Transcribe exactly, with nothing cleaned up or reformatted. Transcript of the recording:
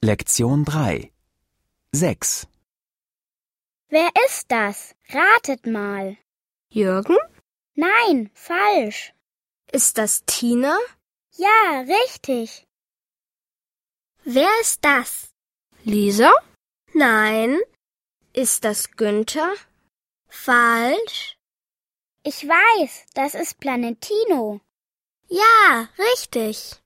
Lektion drei. sechs. Wer ist das? Ratet mal. Jürgen? Nein, falsch. Ist das Tina? Ja, richtig. Wer ist das? Lisa? Nein. Ist das Günther? Falsch. Ich weiß, das ist Planetino. Ja, richtig.